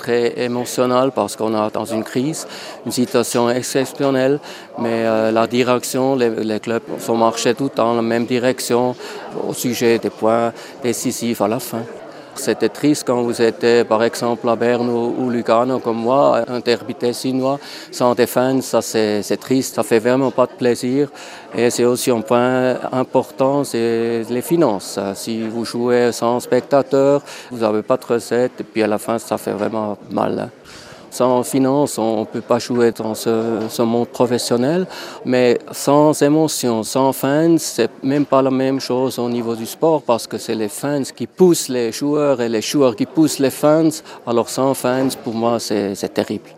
très émotionnel parce qu'on est dans une crise, une situation exceptionnelle, mais la direction, les clubs sont marchés tout dans la même direction au sujet des points décisifs à la fin. C'était triste quand vous étiez, par exemple, à Berne ou Lugano, comme moi, un derby tessinois, sans des fans, ça c'est triste, ça fait vraiment pas de plaisir. Et c'est aussi un point important, c'est les finances. Si vous jouez sans spectateurs, vous n'avez pas de recettes, et puis à la fin, ça fait vraiment mal. Sans finance, on ne peut pas jouer dans ce monde professionnel, mais sans émotion, sans fans, c'est même pas la même chose au niveau du sport parce que c'est les fans qui poussent les joueurs et les joueurs qui poussent les fans. Alors sans fans, pour moi, c'est terrible.